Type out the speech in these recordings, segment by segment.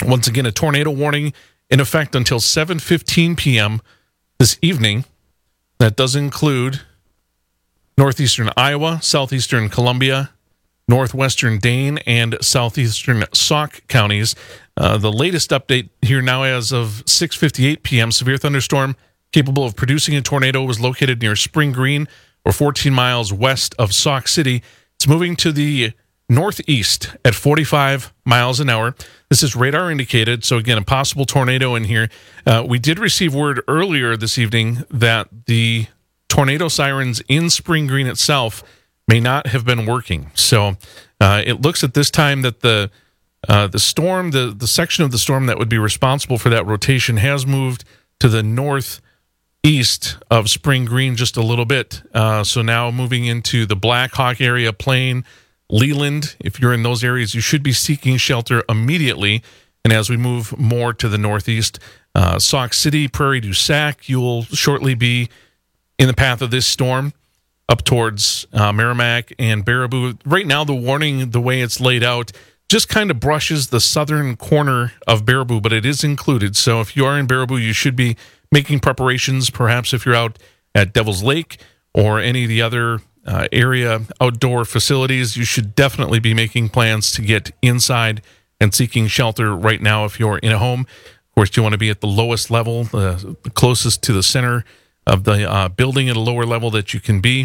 Once again, a tornado warning in effect until 7:15 p.m. this evening. That does include northeastern Iowa, southeastern Columbia, northwestern Dane, and southeastern Sauk counties. The latest update here now as of 6:58 p.m., severe thunderstorm capable of producing a tornado was located near Spring Green, or 14 miles west of Sauk City. It's moving to the northeast at 45 miles an hour. This is radar indicated, so again, a possible tornado in here. We did receive word earlier this evening that the tornado sirens in Spring Green itself may not have been working. So it looks at this time that the storm, the section of the storm that would be responsible for that rotation has moved to the northeast of Spring Green just a little bit. So now moving into the Black Hawk area, Plain, Leland. If you're in those areas, you should be seeking shelter immediately. And as we move more to the northeast, Sauk City, Prairie du Sac, you'll shortly be in the path of this storm up towards Merrimack and Baraboo. Right now, the warning, the way it's laid out, just kind of brushes the southern corner of Baraboo, but it is included. So if you are in Baraboo, you should be making preparations. Perhaps if you're out at Devil's Lake or any of the other area outdoor facilities, you should definitely be making plans to get inside and seeking shelter right now if you're in a home. Of course, you want to be at the lowest level, the closest to the center of the building at a lower level that you can be.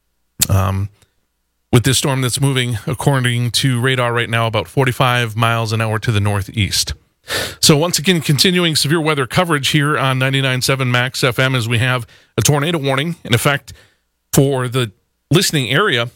With this storm that's moving, according to radar right now, about 45 miles an hour to the northeast. So once again, continuing severe weather coverage here on 99.7 Max FM as we have a tornado warning in effect for the listening area.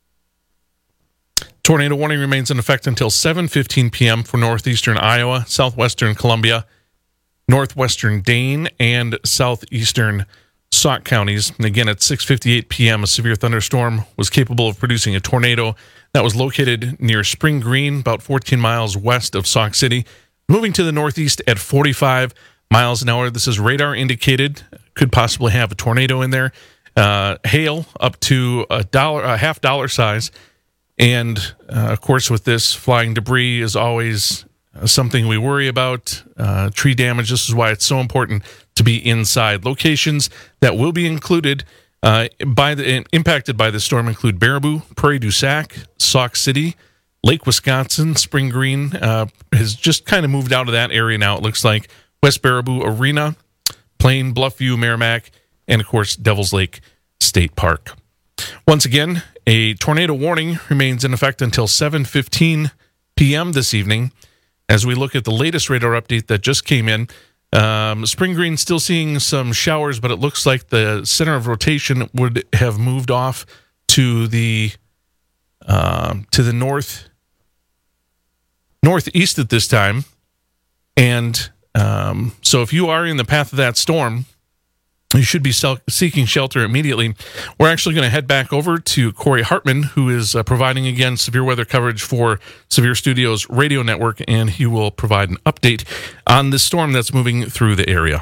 Tornado warning remains in effect until 7:15 p.m. for northeastern Iowa, southwestern Columbia, northwestern Dane, and southeastern Sauk counties. And again, at 6:58 p.m., a severe thunderstorm was capable of producing a tornado that was located near Spring Green, about 14 miles west of Sauk City, moving to the northeast at 45 miles an hour. This is radar indicated. Could possibly have a tornado in there. Hail up to a $1 size. And, of course, with this, flying debris is always something we worry about. Tree damage, this is why it's so important to be inside. Locations that will be included impacted by the storm include Baraboo, Prairie du Sac, Sauk City, Lake Wisconsin. Spring Green has just kind of moved out of that area now, it looks like. West Baraboo Arena, Plain, Bluffview, Merrimack, and, of course, Devil's Lake State Park. Once again, a tornado warning remains in effect until 7:15 p.m. this evening. As we look at the latest radar update that just came in, Spring Green still seeing some showers, but it looks like the center of rotation would have moved off to the northeast at this time. And so if you are in the path of that storm, you should be seeking shelter immediately. We're actually going to head back over to Corey Hartman, who is providing, again, severe weather coverage for Severe Studios Radio Network, and he will provide an update on the storm that's moving through the area.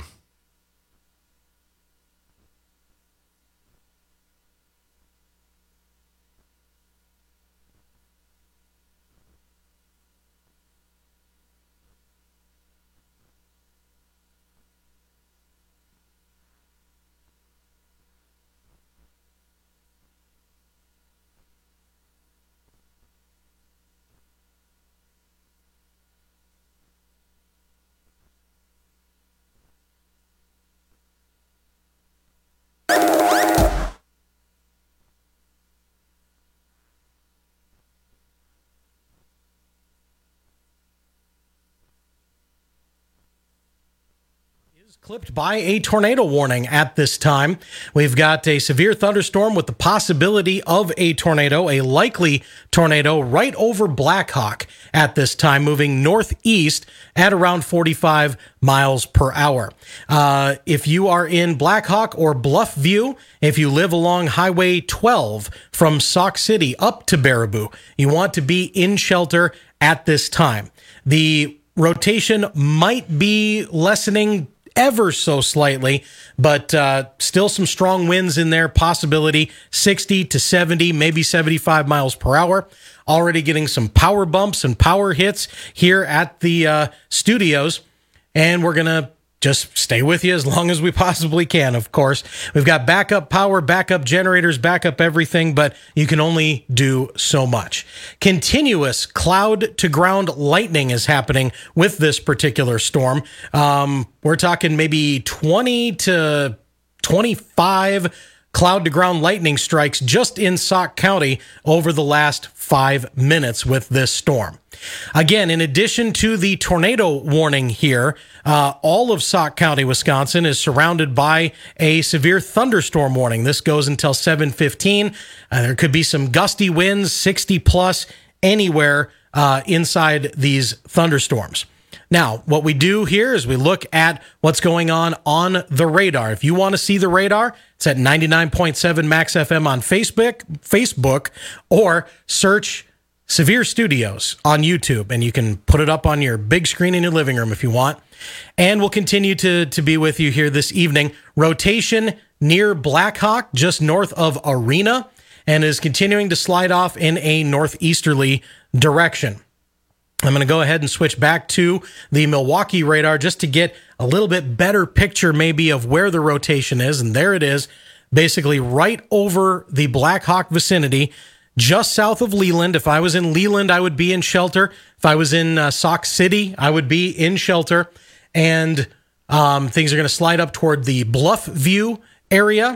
Clipped by a tornado warning at this time. We've got a severe thunderstorm with the possibility of a tornado, a likely tornado right over Black Hawk at this time, moving northeast at around 45 miles per hour. If you are in Black Hawk or Bluffview, if you live along Highway 12 from Sauk City up to Baraboo, you want to be in shelter at this time. The rotation might be lessening ever so slightly, but still some strong winds in there. Possibility 60 to 70, maybe 75 miles per hour. Already getting some power bumps and power hits here at the studios, and we're going to just stay with you as long as we possibly can, of course. We've got backup power, backup generators, backup everything, but you can only do so much. Continuous cloud-to-ground lightning is happening with this particular storm. We're talking maybe 20 to 25 cloud-to-ground lightning strikes just in Sauk County over the last 5 minutes with this storm. Again, in addition to the tornado warning here, all of Sauk County, Wisconsin is surrounded by a severe thunderstorm warning. This goes until 7:15. There could be some gusty winds, 60 plus anywhere inside these thunderstorms. Now, what we do here is we look at what's going on the radar. If you want to see the radar, it's at 99.7 Max FM on Facebook, or search Severe Studios on YouTube, and you can put it up on your big screen in your living room if you want. And we'll continue to be with you here this evening. Rotation near Blackhawk, just north of Arena, and is continuing to slide off in a northeasterly direction. I'm going to go ahead and switch back to the Milwaukee radar just to get a little bit better picture maybe of where the rotation is. And there it is, basically right over the Blackhawk vicinity, just south of Leland. If I was in Leland, I would be in shelter. If I was in Sauk City, I would be in shelter. And things are going to slide up toward the Bluff View area,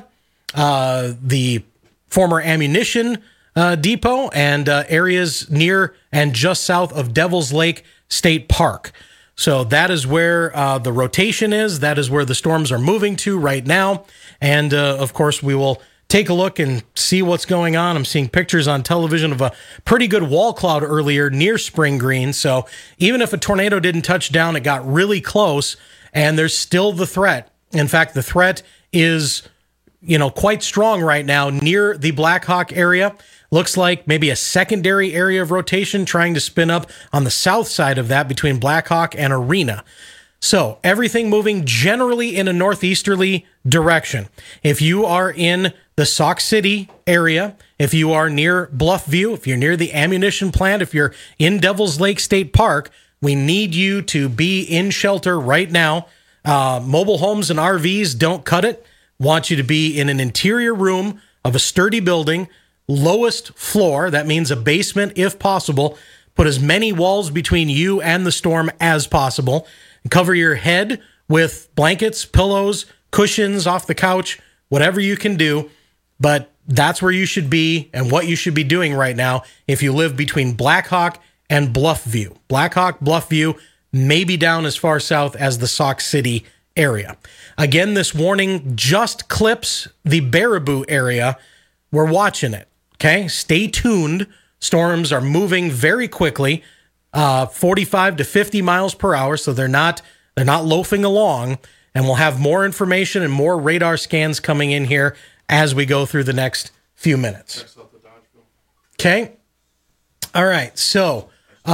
the former ammunition depot, and areas near and just south of Devil's Lake State Park. So that is where the rotation is. That is where the storms are moving to right now. And of course, we will take a look and see what's going on. I'm seeing pictures on television of a pretty good wall cloud earlier near Spring Green. So even if a tornado didn't touch down, it got really close, and there's still the threat. In fact, the threat is, quite strong right now near the Blackhawk area. Looks like maybe a secondary area of rotation trying to spin up on the south side of that between Blackhawk and Arena. So everything moving generally in a northeasterly direction. If you are in the Sauk City area, if you are near Bluffview, if you're near the ammunition plant, if you're in Devil's Lake State Park, we need you to be in shelter right now. Mobile homes and RVs don't cut it. Want you to be in an interior room of a sturdy building, lowest floor. That means a basement if possible. Put as many walls between you and the storm as possible. And cover your head with blankets, pillows, cushions off the couch, whatever you can do. But that's where you should be and what you should be doing right now if you live between Blackhawk and Bluffview. Blackhawk, Bluffview, maybe down as far south as the Sauk City area. Again, this warning just clips the Baraboo area. We're watching it. Okay, stay tuned. Storms are moving very quickly, 45 to 50 miles per hour, so they're not loafing along. And we'll have more information and more radar scans coming in here as we go through the next few minutes. Okay, all right. So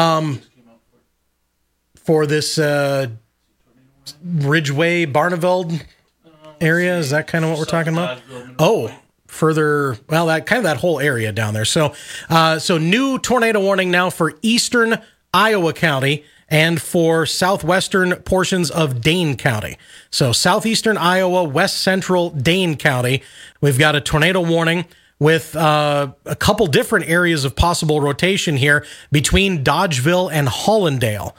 for this Ridgeway, Barneveld area, is that kind of what we're talking about? Oh. Further, well, that whole area down there. So new tornado warning now for eastern Iowa County and for southwestern portions of Dane County. So southeastern Iowa, west central Dane County, we've got a tornado warning with a couple different areas of possible rotation here between Dodgeville and Hollandale.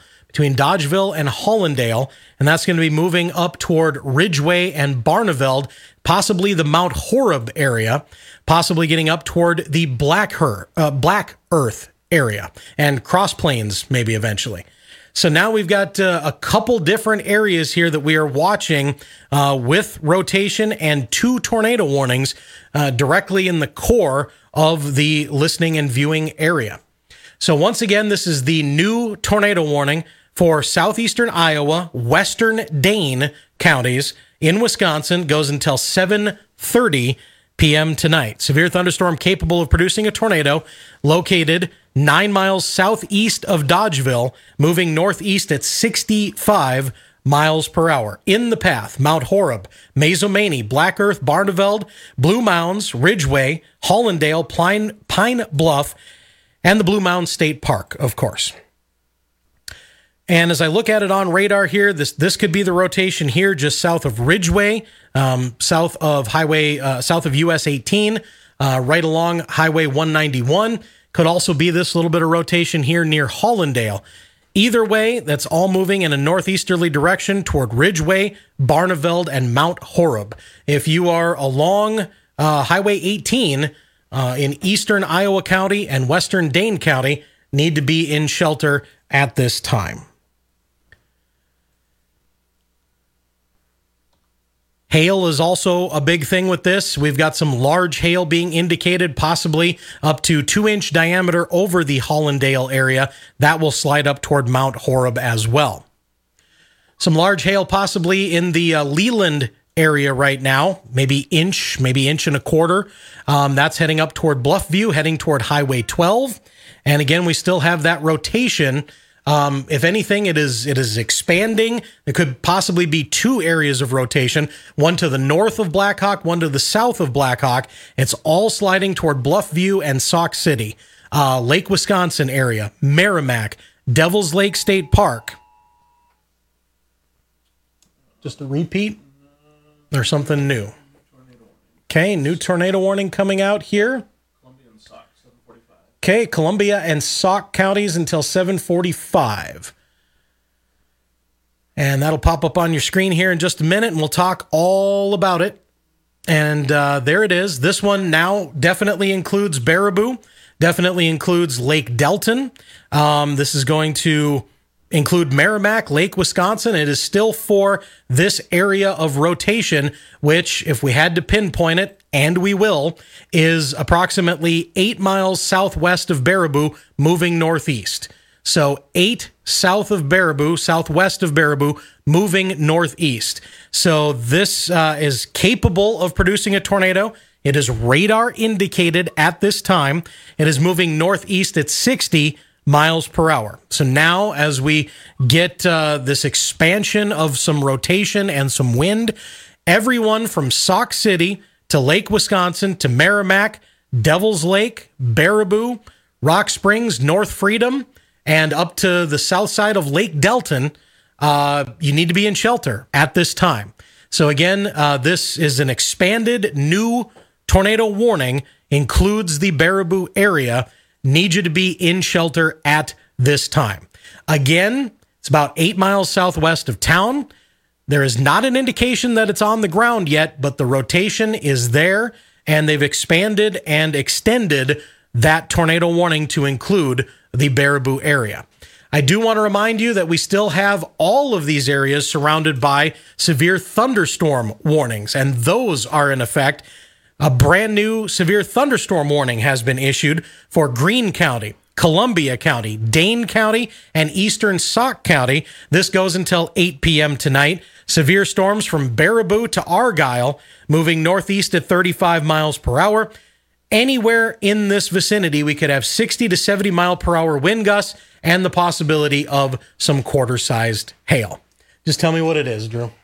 And that's going to be moving up toward Ridgeway and Barneveld, possibly the Mount Horeb area, possibly getting up toward the Black Earth area, and Cross Plains maybe eventually. So now we've got a couple different areas here that we are watching with rotation and 2 tornado warnings directly in the core of the listening and viewing area. So once again, this is the new tornado warning for southeastern Iowa, western Dane counties in Wisconsin. Goes until 7:30 p.m. tonight. Severe thunderstorm capable of producing a tornado located 9 miles southeast of Dodgeville, moving northeast at 65 miles per hour. In the path, Mount Horeb, Mazomanie, Black Earth, Barneveld, Blue Mounds, Ridgeway, Hollandale, Pine Bluff, and the Blue Mounds State Park, of course. And as I look at it on radar here, this could be the rotation here just south of Ridgeway, south of US 18, right along Highway 191. Could also be this little bit of rotation here near Hollandale. Either way, that's all moving in a northeasterly direction toward Ridgeway, Barneveld, and Mount Horeb. If you are along Highway 18 in eastern Iowa County and western Dane County, need to be in shelter at this time. Hail is also a big thing with this. We've got some large hail being indicated, possibly up to 2-inch diameter over the Hollandale area. That will slide up toward Mount Horeb as well. Some large hail possibly in the Leland area right now, maybe inch and a quarter. That's heading up toward Bluffview, heading toward Highway 12. And again, we still have that rotation. If anything, it is expanding. There could possibly be two areas of rotation, one to the north of Blackhawk, one to the south of Blackhawk. It's all sliding toward Bluffview and Sauk City, Lake Wisconsin area, Merrimack, Devil's Lake State Park. Just a repeat or something new? Okay, new tornado warning coming out here. Okay, Columbia and Sauk counties until 7:45. And that'll pop up on your screen here in just a minute, and we'll talk all about it. And there it is. This one now definitely includes Baraboo, definitely includes Lake Delton. This is going to include Merrimack, Lake Wisconsin. It is still for this area of rotation, which, if we had to pinpoint it, and we will, is approximately 8 miles southwest of Baraboo, moving northeast. So 8 south of Baraboo, southwest of Baraboo, moving northeast. So this is capable of producing a tornado. It is radar indicated at this time. It is moving northeast at 60 miles per hour. So now, as we get this expansion of some rotation and some wind, everyone from Sauk City to Lake Wisconsin to Merrimack, Devil's Lake, Baraboo, Rock Springs, North Freedom, and up to the south side of Lake Delton, you need to be in shelter at this time. So again, this is an expanded new tornado warning, includes the Baraboo area. Need you to be in shelter at this time. Again, it's about 8 miles southwest of town. There is not an indication that it's on the ground yet, but the rotation is there, and they've expanded and extended that tornado warning to include the Baraboo area. I do want to remind you that we still have all of these areas surrounded by severe thunderstorm warnings, and those are in effect. A brand new severe thunderstorm warning has been issued for Greene County, Columbia County, Dane County, and eastern Sauk County. This goes until 8 p.m. tonight. Severe storms from Baraboo to Argyle, moving northeast at 35 miles per hour. Anywhere in this vicinity, we could have 60 to 70 mile per hour wind gusts and the possibility of some quarter-sized hail. Just tell me what it is, Drew.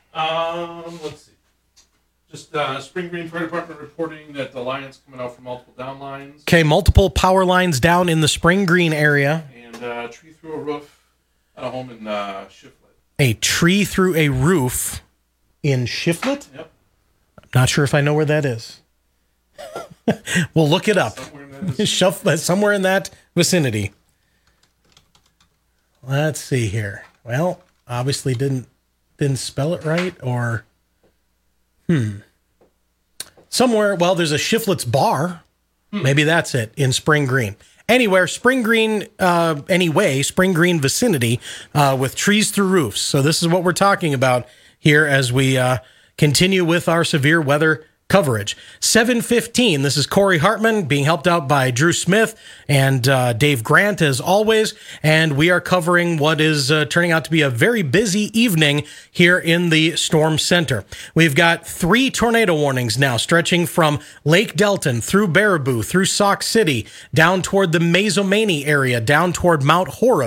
Let's see. Just Spring Green Fire Department reporting that the line's coming out from multiple down lines. Okay, multiple power lines down in the Spring Green area. And tree through a roof at a home in Shiflet. A tree through a roof in Shiflet? Yep. I'm not sure if I know where that is. We'll look it up. Somewhere in that vicinity. Let's see here. Well, obviously didn't spell it right, or somewhere. Well, there's a Shiflets bar. Maybe that's it in Spring Green. Anywhere, Spring Green, Spring Green vicinity with trees through roofs. So this is what we're talking about here as we continue with our severe weather coverage. 7:15. This is Corey Hartman being helped out by Drew Smith and Dave Grant as always, and we are covering what is turning out to be a very busy evening here in the Storm Center. We've got 3 tornado warnings now stretching from Lake Delton through Baraboo, through Sauk City, down toward the Mazomanie area, down toward Mount Horeb,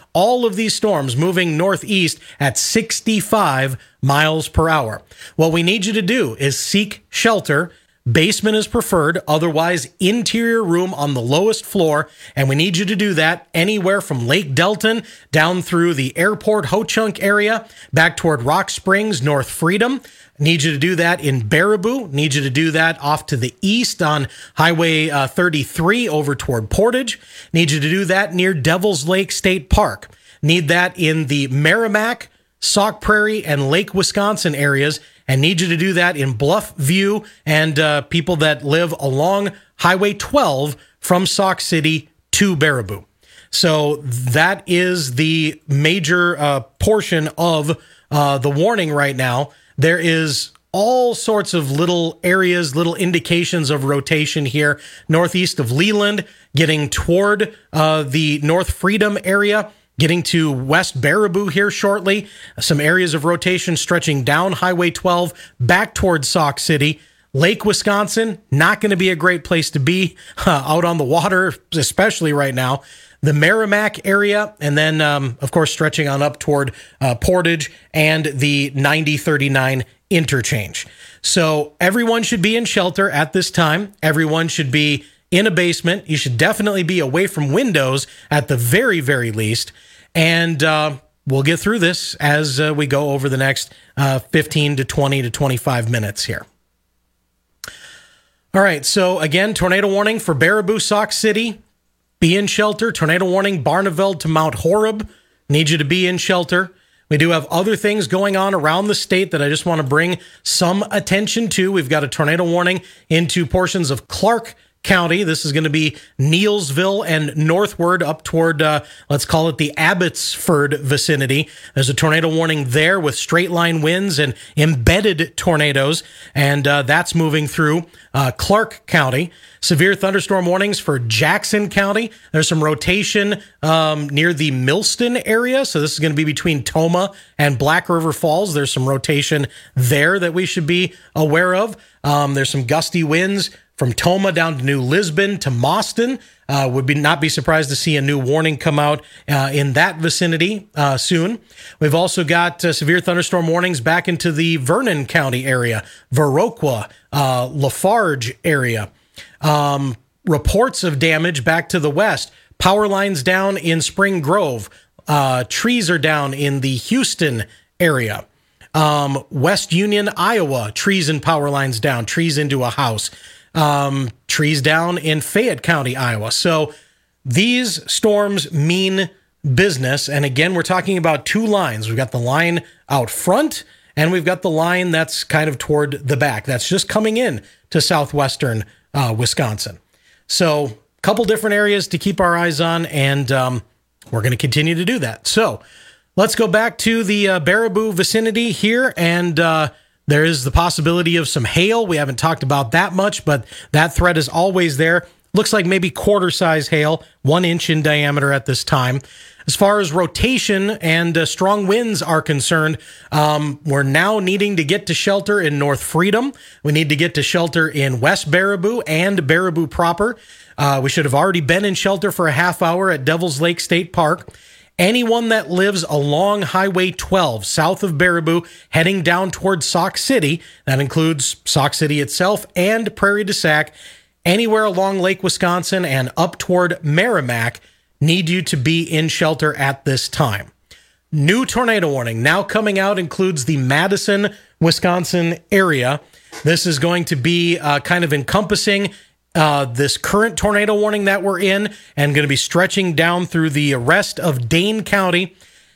All of these storms moving northeast at 65 miles per hour. What we need you to do is seek shelter. Basement is preferred, otherwise interior room on the lowest floor, and we need you to do that anywhere from Lake Delton down through the airport Ho-Chunk area, back toward Rock Springs, North Freedom. Need you to do that in Baraboo. Need you to do that off to the east on Highway 33 over toward Portage. Need you to do that near Devil's Lake State Park. Need that in the Merrimack, Sauk Prairie, and Lake Wisconsin areas, and need you to do that in Bluff View and people that live along Highway 12 from Sauk City to Baraboo. So that is the major portion of the warning right now. There is all sorts of little areas, little indications of rotation here, northeast of Leland, getting toward the North Freedom area, getting to West Baraboo here shortly. Some areas of rotation stretching down Highway 12 back towards Sauk City. Lake Wisconsin, not going to be a great place to be out on the water, especially right now. The Merrimack area, and then, of course, stretching on up toward Portage and the 9039 interchange. So everyone should be in shelter at this time. Everyone should be in a basement. You should definitely be away from windows at the very, very least. And we'll get through this as we go over the next 15 to 20 to 25 minutes here. All right, so again, tornado warning for Baraboo, Sauk City. Be in shelter. Tornado warning, Barneveld to Mount Horeb. Need you to be in shelter. We do have other things going on around the state that I just want to bring some attention to. We've got a tornado warning into portions of Clark County. This is going to be Neilsville and northward up toward, let's call it the Abbotsford vicinity. There's a tornado warning there with straight line winds and embedded tornadoes, and that's moving through Clark County. Severe thunderstorm warnings for Jackson County. There's some rotation near the Millston area, so this is going to be between Tomah and Black River Falls. There's some rotation there that we should be aware of. There's some gusty winds from Tomah down to New Lisbon to Mauston. Would not be surprised to see a new warning come out in that vicinity soon. We've also got severe thunderstorm warnings back into the Vernon County area, Viroqua, Lafarge area. Reports of damage back to the west. Power lines down in Spring Grove. Trees are down in the Houston area. West Union, Iowa, trees and power lines down, trees into a house. Trees down in Fayette County, Iowa. So these storms mean business. And again, we're talking about two lines. We've got the line out front, and we've got the line that's kind of toward the back. That's just coming in to southwestern Wisconsin. So a couple different areas to keep our eyes on, and we're going to continue to do that. So let's go back to the Baraboo vicinity here, and there is the possibility of some hail. We haven't talked about that much, but that threat is always there. Looks like maybe quarter-size hail, 1 inch in diameter at this time. As far as rotation and strong winds are concerned, we're now needing to get to shelter in North Freedom. We need to get to shelter in West Baraboo and Baraboo proper. We should have already been in shelter for a half hour at Devil's Lake State Park. Anyone that lives along Highway 12, south of Baraboo, heading down towards Sauk City, that includes Sauk City itself and Prairie du Sac, anywhere along Lake Wisconsin and up toward Merrimack, need you to be in shelter at this time. New tornado warning now coming out includes the Madison, Wisconsin area. This is going to be kind of encompassing this current tornado warning that we're in, and going to be stretching down through the rest of Dane County.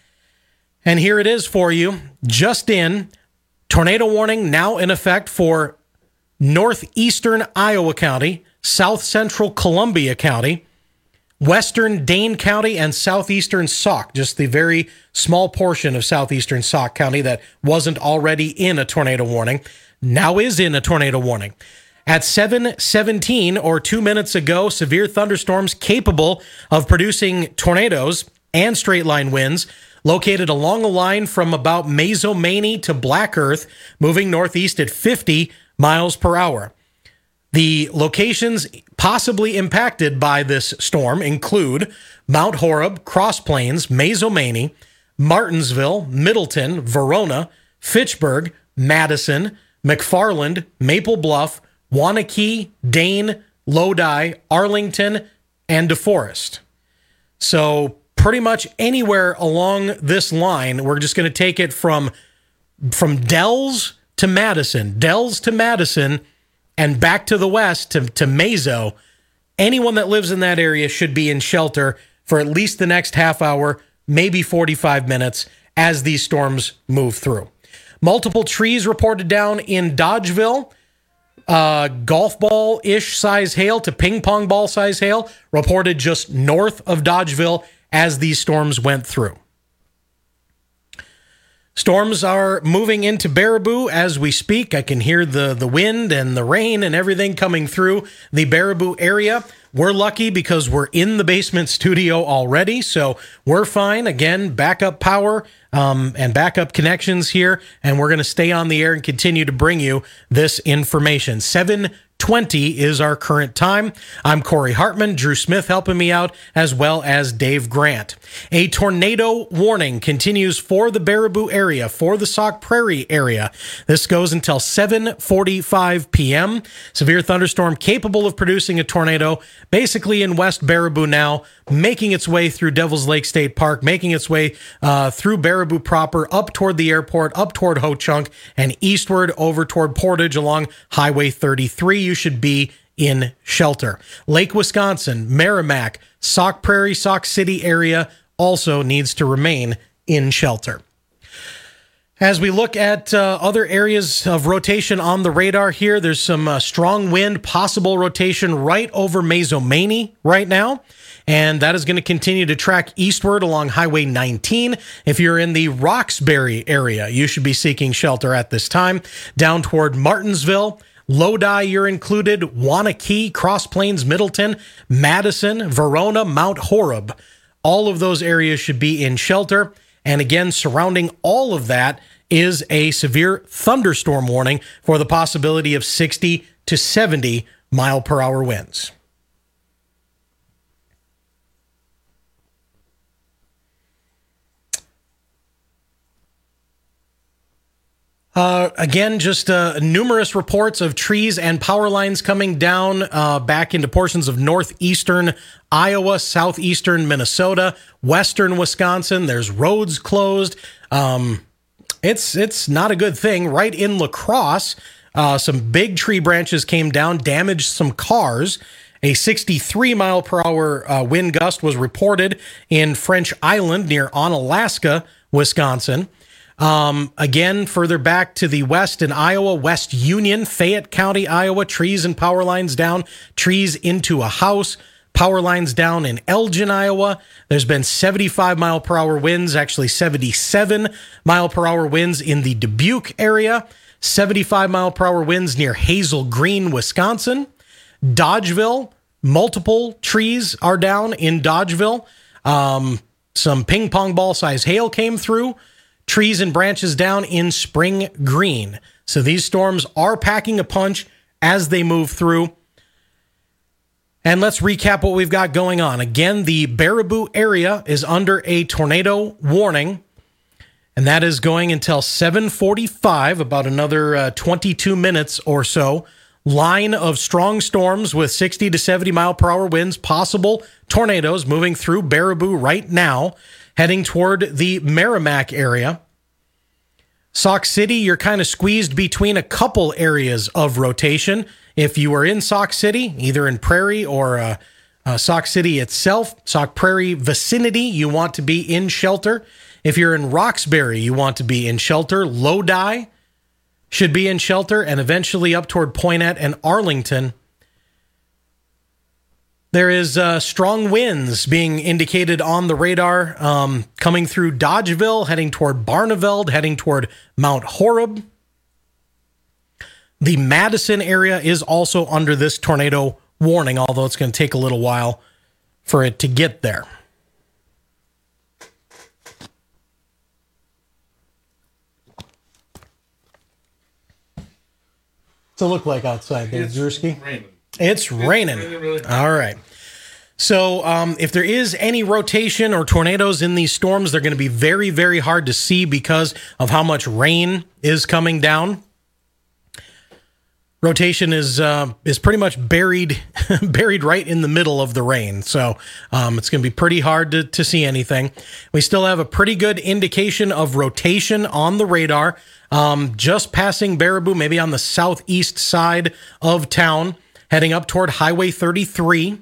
And here it is for you, just in. Tornado warning now in effect for northeastern Iowa County, south central Columbia County, western Dane County, and southeastern Sauk, just the very small portion of southeastern Sauk County that wasn't already in a tornado warning, now is in a tornado warning. At 7:17, or 2 minutes ago, severe thunderstorms capable of producing tornadoes and straight line winds located along a line from about Mazomanie to Black Earth, moving northeast at 50 miles per hour. The locations possibly impacted by this storm include Mount Horeb, Cross Plains, Mazomanie, Martinsville, Middleton, Verona, Fitchburg, Madison, McFarland, Maple Bluff, Waunakee, Dane, Lodi, Arlington, and DeForest. So pretty much anywhere along this line, we're just going to take it from Dells to Madison, and back to the west to Mazo. Anyone that lives in that area should be in shelter for at least the next half hour, maybe 45 minutes as these storms move through. Multiple trees reported down in Dodgeville. Golf ball-ish size hail to ping pong ball size hail reported just north of Dodgeville as these storms went through. Storms are moving into Baraboo as we speak. I can hear the wind and the rain and everything coming through the Baraboo area. We're lucky because we're in the basement studio already, so we're fine. Again, backup power and backup connections here, and we're going to stay on the air and continue to bring you this information. 7:20 is our current time. I'm Corey Hartman, Drew Smith helping me out, as well as Dave Grant. A tornado warning continues for the Baraboo area, for the Sauk Prairie area. This goes until 7:45 p.m. Severe thunderstorm capable of producing a tornado basically in West Baraboo now, making its way through Devil's Lake State Park, making its way through Baraboo proper, up toward the airport, up toward Ho-Chunk, and eastward over toward Portage along Highway 33. You should be in shelter. Lake Wisconsin, Merrimack, Sauk Prairie, Sauk City area also needs to remain in shelter. As we look at other areas of rotation on the radar here, there's some strong wind, possible rotation right over Mazomanie right now. And that is going to continue to track eastward along Highway 19. If you're in the Roxbury area, you should be seeking shelter at this time. Down toward Martinsville, Lodi, you're included, Waunakee, Cross Plains, Middleton, Madison, Verona, Mount Horeb. All of those areas should be in shelter. And again, surrounding all of that is a severe thunderstorm warning for the possibility of 60 to 70 mile per hour winds. Again, just numerous reports of trees and power lines coming down back into portions of northeastern Iowa, southeastern Minnesota, western Wisconsin. There's roads closed. It's not a good thing. Right in La Crosse, some big tree branches came down, damaged some cars. A 63 mile per hour wind gust was reported in French Island near Onalaska, Wisconsin. Again, further back to the west in Iowa, West Union, Fayette County, Iowa, trees and power lines down, trees into a house, power lines down in Elgin, Iowa. There's been 75 mile per hour winds, actually 77 mile per hour winds in the Dubuque area, 75 mile per hour winds near Hazel Green, Wisconsin. Dodgeville, multiple trees are down in Dodgeville. Some ping pong ball size hail came through. Trees and branches down in Spring Green. So these storms are packing a punch as they move through. And let's recap what we've got going on. Again, the Baraboo area is under a tornado warning, and that is going until 7:45, about another 22 minutes or so. Line of strong storms with 60 to 70 mile per hour winds, possible tornadoes moving through Baraboo right now, heading toward the Merrimack area. Sauk City, you're kind of squeezed between a couple areas of rotation. If you are in Sauk City, either in Prairie or Sauk City itself, Sauk Prairie vicinity, you want to be in shelter. If you're in Roxbury, you want to be in shelter. Lodi should be in shelter, and eventually up toward Poynette and Arlington. There is strong winds being indicated on the radar coming through Dodgeville, heading toward Barneveld, heading toward Mount Horeb. The Madison area is also under this tornado warning, although it's going to take a little while for it to get there. What's it look like outside there, Drewski? Raining. It's raining. Really. All right. So if there is any rotation or tornadoes in these storms, they're going to be very, very hard to see because of how much rain is coming down. Rotation is pretty much buried right in the middle of the rain. So it's going to be pretty hard to see anything. We still have a pretty good indication of rotation on the radar, just passing Baraboo, maybe on the southeast side of town, heading up toward Highway 33.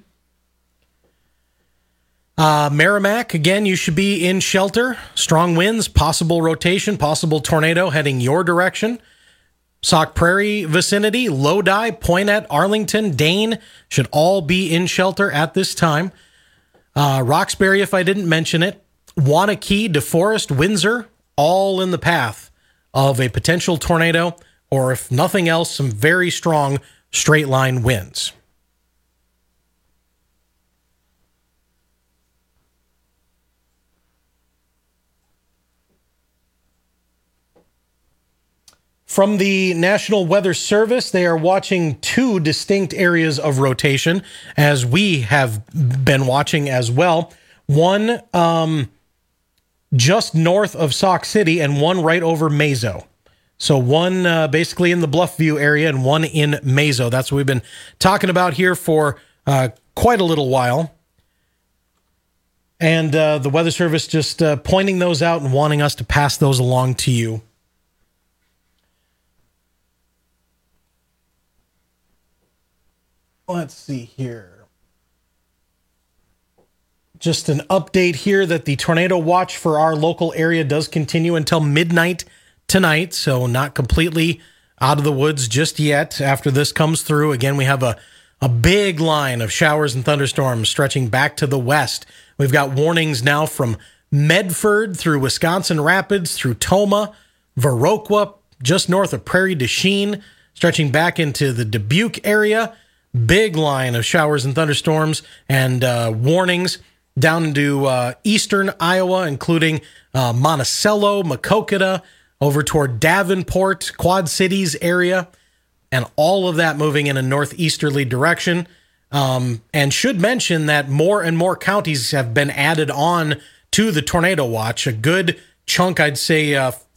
Merrimack, again, you should be in shelter. Strong winds, possible rotation, possible tornado heading your direction. Sauk Prairie vicinity, Lodi, Poinet, Arlington, Dane should all be in shelter at this time. Roxbury, if I didn't mention it, Wanakee, DeForest, Windsor, all in the path of a potential tornado, or if nothing else, some very strong straight line winds. From the National Weather Service, they are watching two distinct areas of rotation, as we have been watching as well. One just north of Sauk City and one right over Mazo. So one basically in the Bluffview area and one in Mazo. That's what we've been talking about here for quite a little while. And the Weather Service just pointing those out and wanting us to pass those along to you. Let's see here. Just an update here that the tornado watch for our local area does continue until midnight tonight, so not completely out of the woods just yet. After this comes through, again, we have a big line of showers and thunderstorms stretching back to the west. We've got warnings now from Medford through Wisconsin Rapids, through Tomah, Viroqua, just north of Prairie du Chien, stretching back into the Dubuque area. Big line of showers and thunderstorms and warnings down into eastern Iowa, including Monticello, Maquoketa, over toward Davenport, Quad Cities area, and all of that moving in a northeasterly direction. And should mention that more and more counties have been added on to the tornado watch. A good chunk, I'd say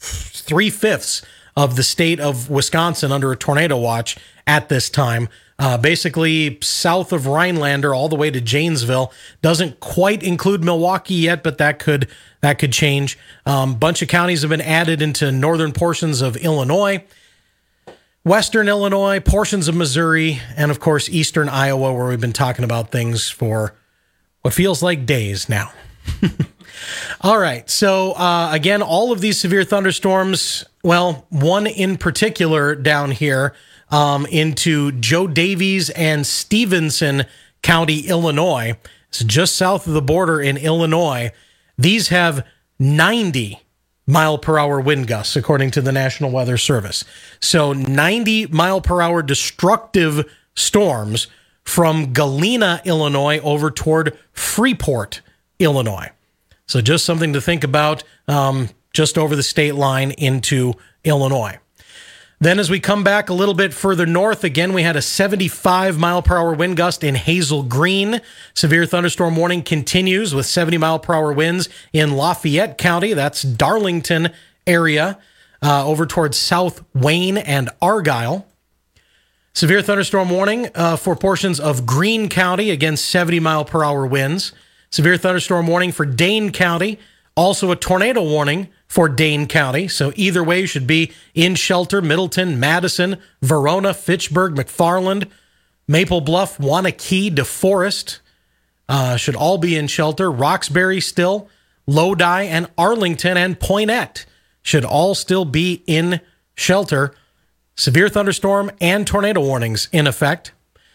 3/5 of the state of Wisconsin under a tornado watch at this time. Basically south of Rhinelander all the way to Janesville. Doesn't quite include Milwaukee yet, but that could change. Bunch of counties have been added into northern portions of Illinois, western Illinois, portions of Missouri, and of course eastern Iowa, where we've been talking about things for what feels like days now. All right, so again, all of these severe thunderstorms, well, one in particular down here, into Joe Davies and Stevenson County, Illinois. It's just south of the border in Illinois. These have 90 mile per hour wind gusts, according to the National Weather Service. So 90 mile per hour destructive storms from Galena, Illinois, over toward Freeport, Illinois. So just something to think about, just over the state line into Illinois. Then as we come back a little bit further north, again, we had a 75 mile per hour wind gust in Hazel Green. Severe thunderstorm warning continues with 70 mile per hour winds in Lafayette County. That's Darlington area, over towards South Wayne and Argyle. Severe thunderstorm warning for portions of Greene County, again, 70 mile per hour winds. Severe thunderstorm warning for Dane County. Also a tornado warning for Dane County. So either way, you should be in shelter. Middleton, Madison, Verona, Fitchburg, McFarland, Maple Bluff, Wanakee, DeForest should all be in shelter. Roxbury still, Lodi, and Arlington and Poinet should all still be in shelter. Severe thunderstorm and tornado warnings in effect.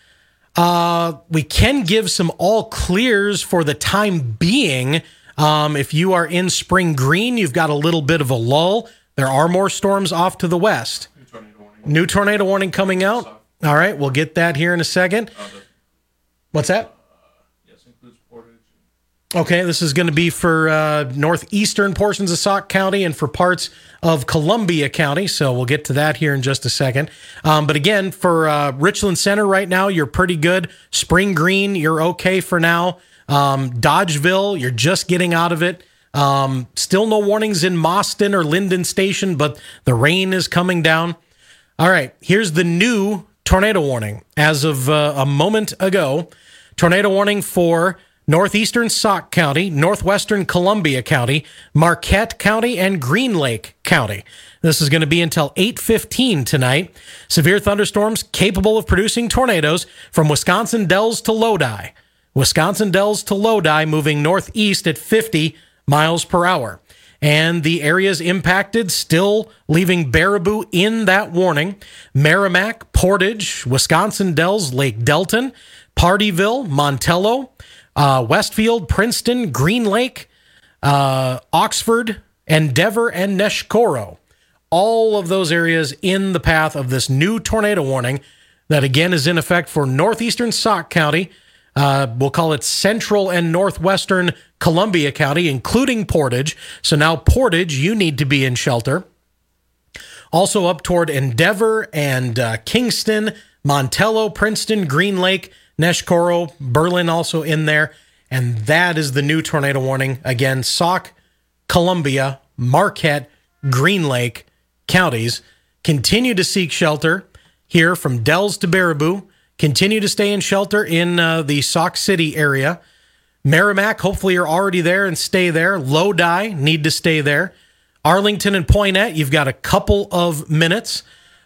We can give some all clears for the time being. If you are in Spring Green, you've got a little bit of a lull. There are more storms off to the west. New tornado warning coming out. All right, we'll get that here in a second. What's that? Yes, includes Portage. Okay, this is going to be for northeastern portions of Sauk County and for parts of Columbia County, so we'll get to that here in just a second. But again, for Richland Center right now, you're pretty good. Spring Green, you're okay for now. Dodgeville, you're just getting out of it. Still no warnings in Mauston or Linden Station, but the rain is coming down. All right, here's the new tornado warning. As of a moment ago, tornado warning for northeastern Sauk County, northwestern Columbia County, Marquette County, and Green Lake County. This is going to be until 8:15 tonight. Severe thunderstorms capable of producing tornadoes from Wisconsin Dells to Lodi. Wisconsin Dells to Lodi moving northeast at 50 miles per hour. And the areas impacted still leaving Baraboo in that warning. Merrimack, Portage, Wisconsin Dells, Lake Delton, Partyville, Montello, Westfield, Princeton, Green Lake, Oxford, Endeavor, and Neshkoro. All of those areas in the path of this new tornado warning that again is in effect for northeastern Sauk County. We'll call it central and northwestern Columbia County, including Portage. So now Portage, you need to be in shelter. Also up toward Endeavor and Kingston, Montello, Princeton, Green Lake, Neshkoro, Berlin also in there. And that is the new tornado warning. Again, Sauk, Columbia, Marquette, Green Lake counties continue to seek shelter here from Dells to Baraboo. Continue to stay in shelter in the Sauk City area. Merrimack, hopefully you're already there and stay there. Lodi, need to stay there. Arlington and Poynette, you've got a couple of minutes.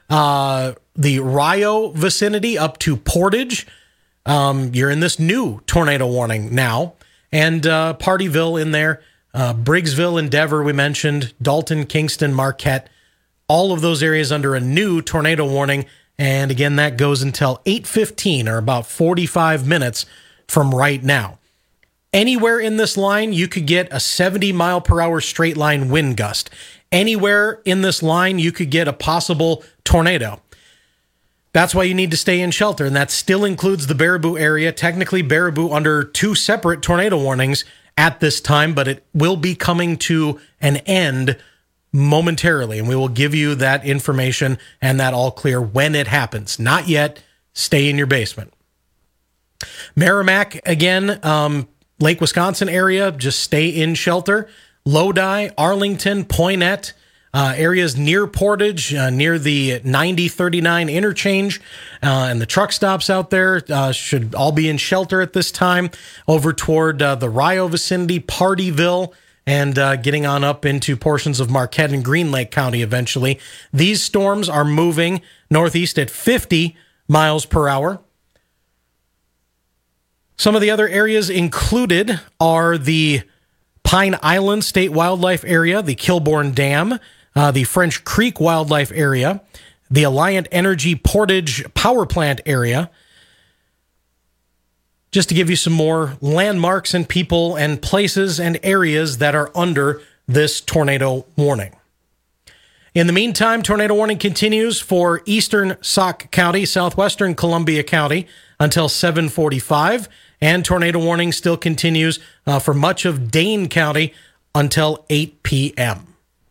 The Rio vicinity up to Portage, you're in this new tornado warning now. And Partyville in there. Briggsville, Endeavor, we mentioned. Dalton, Kingston, Marquette. All of those areas under a new tornado warning. And again, that goes until 8:15 or about 45 minutes from right now. Anywhere in this line, you could get a 70 mile per hour straight line wind gust. Anywhere in this line, you could get a possible tornado. That's why you need to stay in shelter. And that still includes the Baraboo area. Technically, Baraboo under two separate tornado warnings at this time, but it will be coming to an end momentarily, and we will give you that information and that all clear when it happens. Not yet. Stay in your basement. Merrimack, again, Lake Wisconsin area, just stay in shelter. Lodi, Arlington, Poynette, areas near Portage, near the 9039 interchange, and the truck stops out there should all be in shelter at this time. Over toward the Rio vicinity, Partyville, and getting on up into portions of Marquette and Green Lake County eventually. These storms are moving northeast at 50 miles per hour. Some of the other areas included are the Pine Island State Wildlife Area, the Kilbourne Dam, the French Creek Wildlife Area, the Alliant Energy Portage Power Plant Area. Just to give you some more landmarks and people and places and areas that are under this tornado warning. In the meantime, tornado warning continues for eastern Sauk County, southwestern Columbia County until 7:45, and tornado warning still continues for much of Dane County until 8 p.m.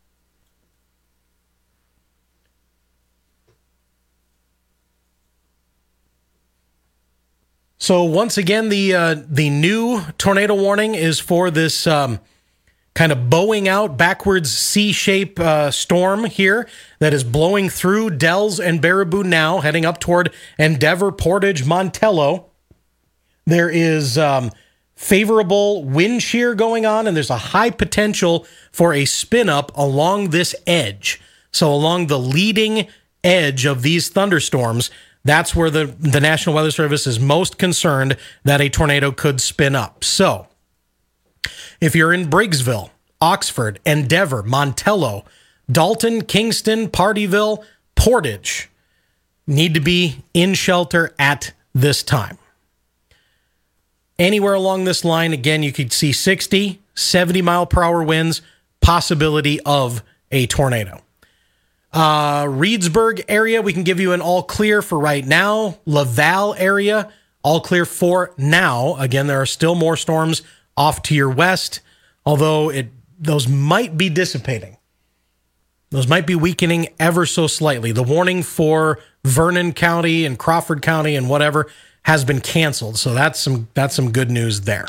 So once again, the new tornado warning is for this kind of bowing out backwards C-shape storm here that is blowing through Dells and Baraboo now, heading up toward Endeavor, Portage, Montello. There is favorable wind shear going on, and there's a high potential for a spin up along this edge. So along the leading edge of these thunderstorms, that's where the National Weather Service is most concerned that a tornado could spin up. So if you're in Briggsville, Oxford, Endeavor, Montello, Dalton, Kingston, Partyville, Portage, need to be in shelter at this time. Anywhere along this line, again, you could see 60, 70 mile per hour winds, possibility of a tornado. Reedsburg area, we can give you an all clear for right now. Laval area, all clear for now. Again, there are still more storms off to your west, although those might be dissipating. Those might be weakening ever so slightly. The warning for Vernon County and Crawford County and whatever has been canceled, so that's some good news there.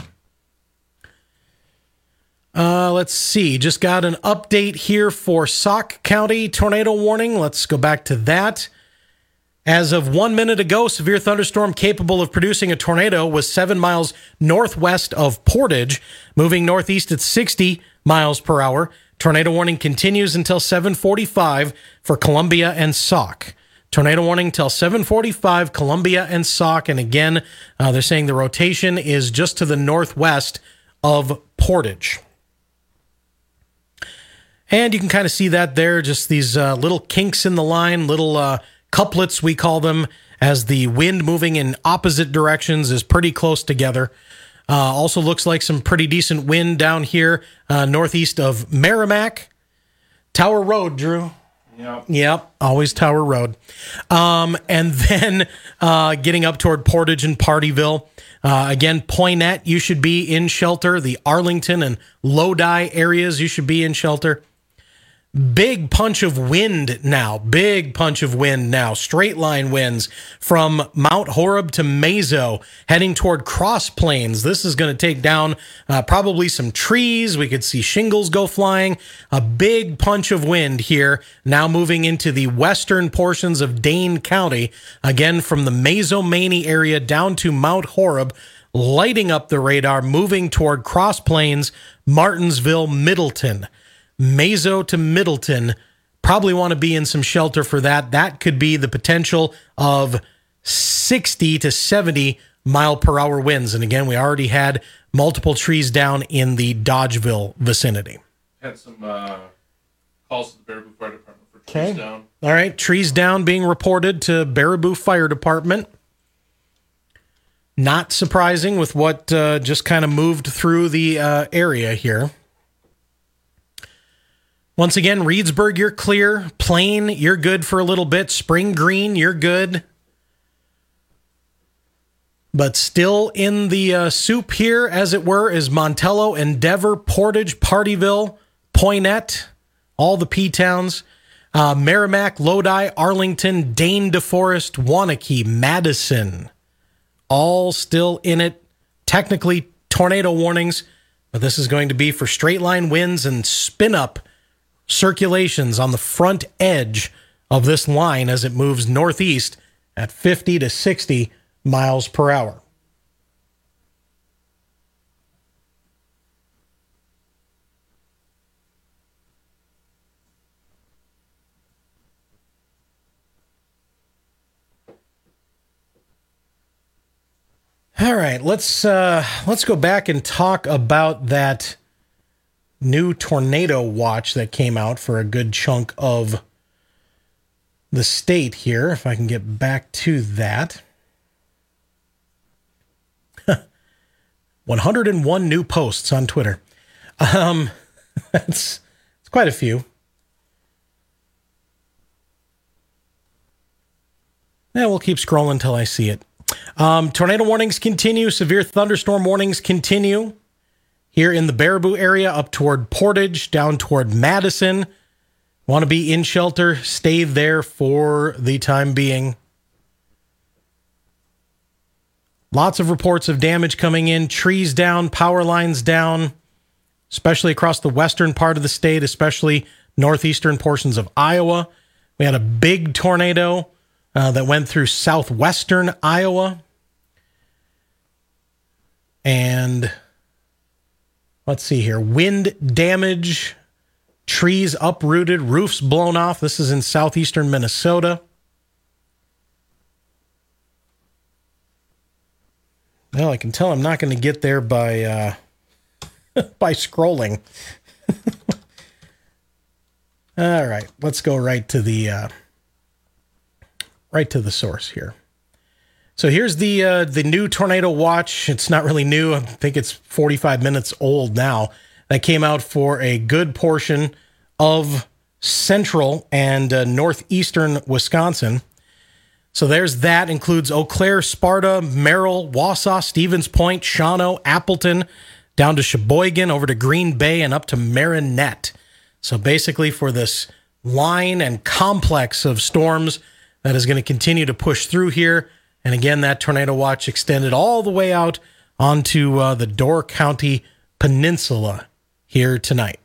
Let's see. Just got an update here for Sauk County tornado warning. Let's go back to that. As of 1 minute ago, severe thunderstorm capable of producing a tornado was 7 miles northwest of Portage, moving northeast at 60 miles per hour. Tornado warning continues until 7:45 for Columbia and Sauk. Tornado warning till 7:45, Columbia and Sauk. And again, they're saying the rotation is just to the northwest of Portage. And you can kind of see that there, just these little kinks in the line, little couplets, we call them, as the wind moving in opposite directions is pretty close together. Also looks like some pretty decent wind down here northeast of Merrimack. Tower Road, Drew. Yep, always Tower Road. And then getting up toward Portage and Partyville. Again, Poynette, you should be in shelter. The Arlington and Lodi areas, you should be in shelter. Big punch of wind now. Straight line winds from Mount Horeb to Mazo, heading toward Cross Plains. This is going to take down probably some trees. We could see shingles go flying. A big punch of wind here, now moving into the western portions of Dane County. Again, from the Mazo-Maney area down to Mount Horeb, lighting up the radar, moving toward Cross Plains, Martinsville, Middleton. Mazo to Middleton, probably want to be in some shelter for that. That could be the potential of 60 to 70 mile per hour winds. And again, we already had multiple trees down in the Dodgeville vicinity. Had some calls to the Baraboo Fire Department for trees down. All right, trees down being reported to Baraboo Fire Department. Not surprising with what just kind of moved through the area here. Once again, Reedsburg, you're clear. Plain, you're good for a little bit. Spring Green, you're good. But still in the soup here, as it were, is Montello, Endeavor, Portage, Partyville, Poynette, all the P-towns, Merrimack, Lodi, Arlington, Dane, DeForest, Waunakee, Madison. All still in it. Technically, tornado warnings, but this is going to be for straight line winds and spin-up circulations on the front edge of this line as it moves northeast at 50 to 60 miles per hour. All right, let's go back and talk about that new tornado watch that came out for a good chunk of the state here. If I can get back to that. 101 new posts on Twitter. It's quite a few. Yeah, we'll keep scrolling until I see it. Tornado warnings continue. Severe thunderstorm warnings continue. Here in the Baraboo area, up toward Portage, down toward Madison. Want to be in shelter, stay there for the time being. Lots of reports of damage coming in. Trees down, power lines down, especially across the western part of the state, especially northeastern portions of Iowa. We had a big tornado that went through southwestern Iowa. And let's see here. Wind damage, trees uprooted, roofs blown off. This is in southeastern Minnesota. Well, I can tell I'm not going to get there by by scrolling. All right, let's go right to the source here. So here's the new tornado watch. It's not really new. I think it's 45 minutes old now. That came out for a good portion of central and northeastern Wisconsin. So there's that. Includes Eau Claire, Sparta, Merrill, Wausau, Stevens Point, Shawano, Appleton, down to Sheboygan, over to Green Bay, and up to Marinette. So basically for this line and complex of storms that is going to continue to push through here. And again, that tornado watch extended all the way out onto the Door County Peninsula here tonight.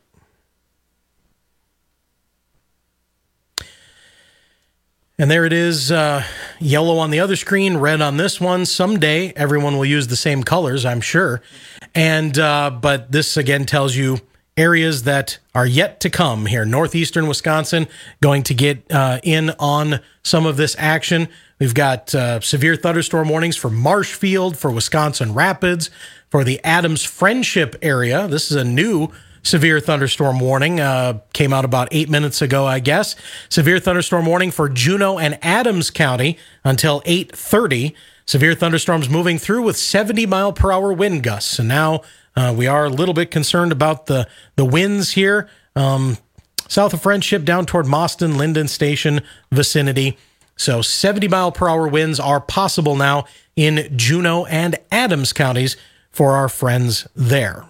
And there it is, yellow on the other screen, red on this one. Someday, everyone will use the same colors, I'm sure. And but this, again, tells you areas that are yet to come here. Northeastern Wisconsin going to get in on some of this action. We've got severe thunderstorm warnings for Marshfield, for Wisconsin Rapids, for the Adams Friendship area. This is a new severe thunderstorm warning. Came out about 8 minutes ago, I guess. Severe thunderstorm warning for Juneau and Adams County until 8:30. Severe thunderstorms moving through with 70-mile-per-hour wind gusts. And now we are a little bit concerned about the winds here. South of Friendship down toward Mauston, Linden Station vicinity. So 70-mile-per-hour winds are possible now in Juneau and Adams counties for our friends there.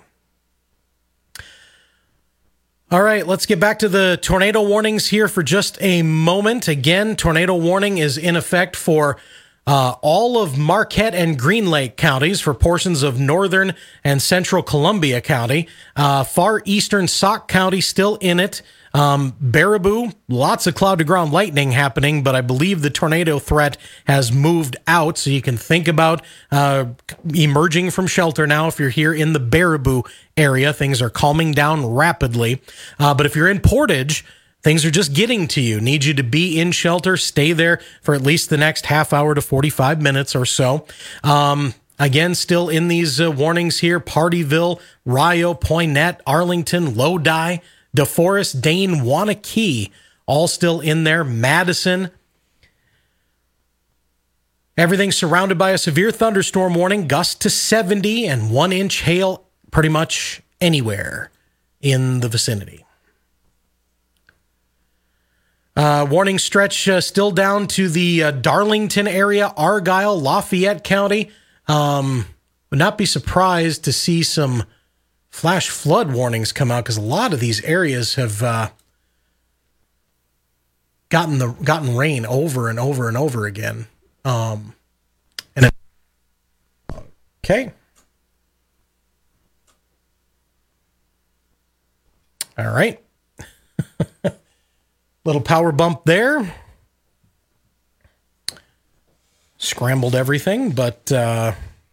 All right, let's get back to the tornado warnings here for just a moment. Again, tornado warning is in effect for all of Marquette and Green Lake counties, for portions of northern and central Columbia County. Far eastern Sauk County still in it. Baraboo, lots of cloud-to-ground lightning happening, but I believe the tornado threat has moved out, so you can think about emerging from shelter now if you're here in the Baraboo area. Things are calming down rapidly. But if you're in Portage, things are just getting to you. Need you to be in shelter. Stay there for at least the next half hour to 45 minutes or so. Again, still in these warnings here, Partyville, Rio, Poinet, Arlington, Lodi, DeForest, Dane, Waunakee, all still in there. Madison. Everything surrounded by a severe thunderstorm warning, gusts to 70 and 1-inch hail pretty much anywhere in the vicinity. Warning stretch still down to the Darlington area, Argyle, Lafayette County. Would not be surprised to see some flash flood warnings come out because a lot of these areas have gotten rain over and over and over again. Okay. All right. Little power bump there. Scrambled everything, but all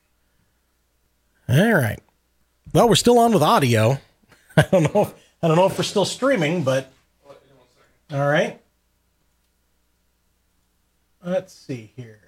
right. Well, we're still on with audio. I don't know if we're still streaming, but all right. Let's see here.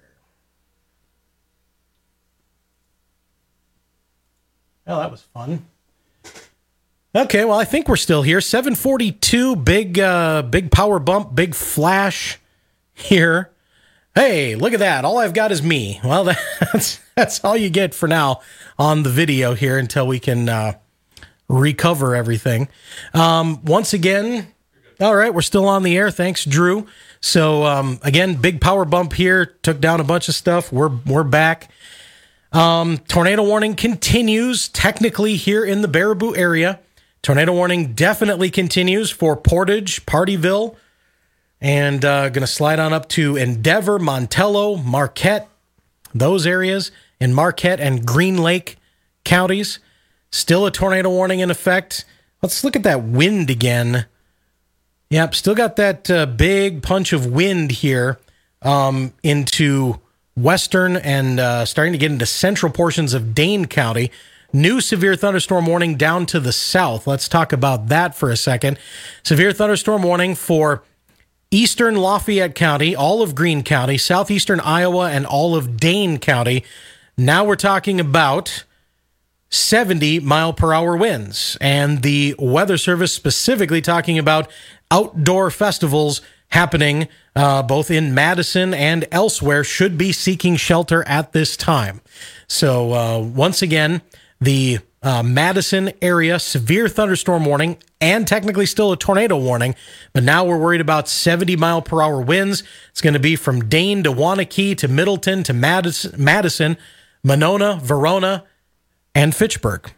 Oh, that was fun. Okay, well, I think we're still here. 742, big power bump, big flash here. Hey, look at that. All I've got is me. Well, that's all you get for now on the video here until we can recover everything. Once again, all right, we're still on the air. Thanks, Drew. So, again, big power bump here. Took down a bunch of stuff. We're back. Tornado warning continues technically here in the Baraboo area. Tornado warning definitely continues for Portage, Partyville, and going to slide on up to Endeavor, Montello, Marquette, those areas in Marquette and Green Lake counties. Still a tornado warning in effect. Let's look at that wind again. Yep, still got that big punch of wind here into western and starting to get into central portions of Dane County. New severe thunderstorm warning down to the south. Let's talk about that for a second. Severe thunderstorm warning for eastern Lafayette County, all of Greene County, southeastern Iowa, and all of Dane County. Now we're talking about 70-mile-per-hour winds. And the Weather Service specifically talking about outdoor festivals happening both in Madison and elsewhere should be seeking shelter at this time. So once again, the Madison area severe thunderstorm warning and technically still a tornado warning, but now we're worried about 70-mile-per-hour winds. It's going to be from Dane to Waunakee to Middleton to Madison, Monona, Verona, and Fitchburg.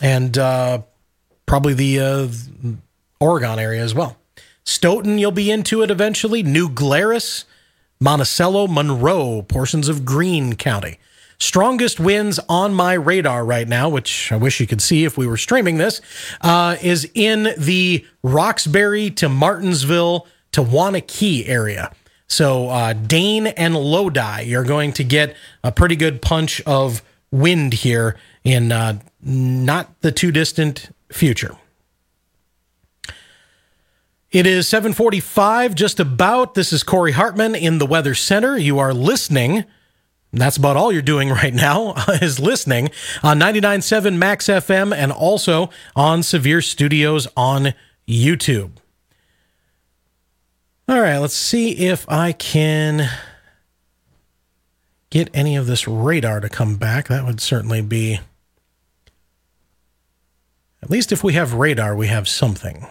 and probably the Oregon area as well. Stoughton, you'll be into it eventually. New Glarus, Monticello, Monroe, portions of Greene County. Strongest winds on my radar right now, which I wish you could see if we were streaming this, is in the Roxbury to Martinsville to Waunakee area. So Dane and Lodi, you're going to get a pretty good punch of wind here in not the too distant future. It is 7:45, just about. This is Corey Hartman in the Weather Center. You are listening. That's about all you're doing right now, is listening on 99.7 Max FM and also on Severe Studios on YouTube. All right, let's see if I can get any of this radar to come back. That would certainly be... At least if we have radar, we have something.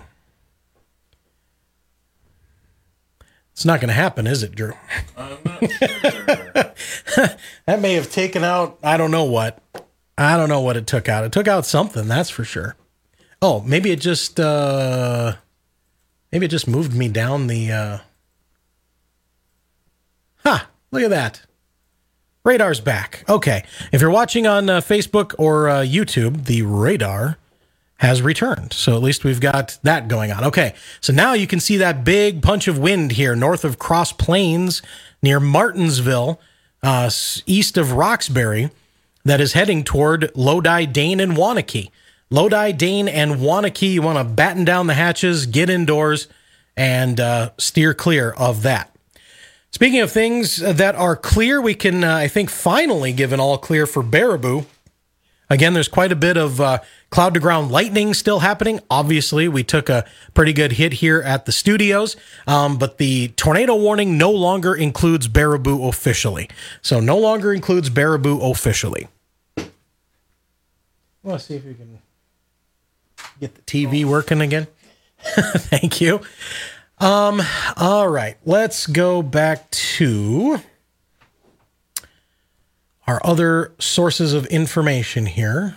It's not going to happen, is it, Drew? I'm not sure. That may have taken out, I don't know what. I don't know what it took out. It took out something, that's for sure. Oh, maybe it just moved me down the look at that. Radar's back. Okay. If you're watching on Facebook or YouTube, the radar has returned. So at least we've got that going on. Okay, so now you can see that big punch of wind here north of Cross Plains near Martinsville, east of Roxbury, that is heading toward Lodi, Dane, and Waunakee. Lodi, Dane, and Waunakee, you want to batten down the hatches, get indoors, and steer clear of that. Speaking of things that are clear, we can, I think, finally give an all clear for Baraboo. Again, there's quite a bit of cloud-to-ground lightning still happening. Obviously, we took a pretty good hit here at the studios, but the tornado warning no longer includes Baraboo officially. So no longer includes Baraboo officially. Let's see if we can get the TV working again. Thank you. All right, let's go back to our other sources of information here.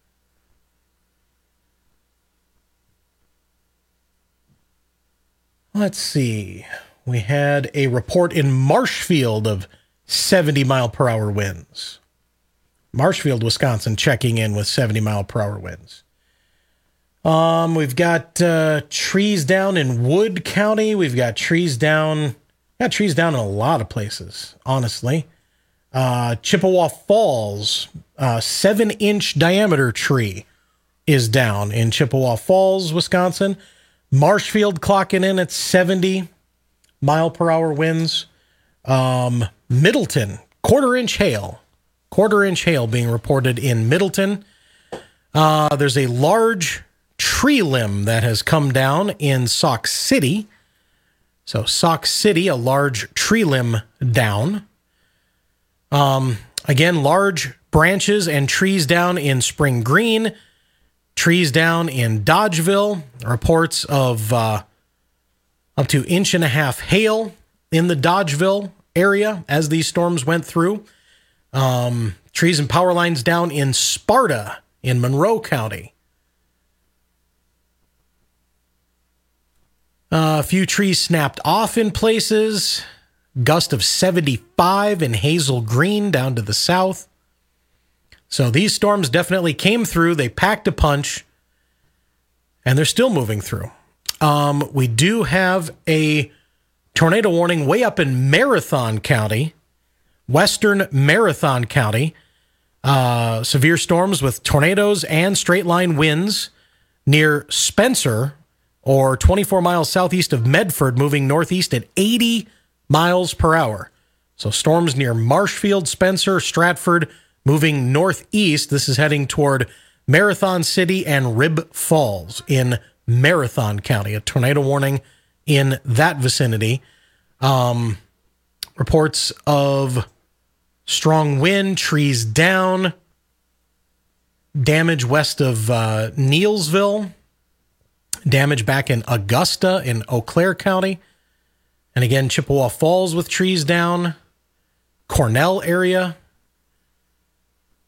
Let's see. We had a report in Marshfield of 70-mile-per-hour winds. Marshfield, Wisconsin, checking in with 70-mile-per-hour winds. We've got trees down in Wood County. We've got trees down in a lot of places, honestly. Chippewa Falls, 7-inch diameter tree is down in Chippewa Falls, Wisconsin. Marshfield clocking in at 70-mile-per-hour winds. Middleton, quarter-inch hail being reported in Middleton. There's a large tree limb that has come down in Sauk City. So Sauk City, a large tree limb down. Again, large branches and trees down in Spring Green, trees down in Dodgeville, reports of up to 1.5 inches hail in the Dodgeville area as these storms went through. Trees and power lines down in Sparta in Monroe County. A few trees snapped off in places. Gust of 75 in Hazel Green down to the south. So these storms definitely came through. They packed a punch, and they're still moving through. We do have a tornado warning way up in Marathon County, western Marathon County. Severe storms with tornadoes and straight-line winds near Spencer, or 24 miles southeast of Medford, moving northeast at 80 miles per hour. So storms near Marshfield, Spencer, Stratford, moving northeast. This is heading toward Marathon City and Rib Falls in Marathon County. A tornado warning in that vicinity. Reports of strong wind, trees down, damage west of Neilsville, damage back in Augusta in Eau Claire County. And again, Chippewa Falls with trees down, Cornell area.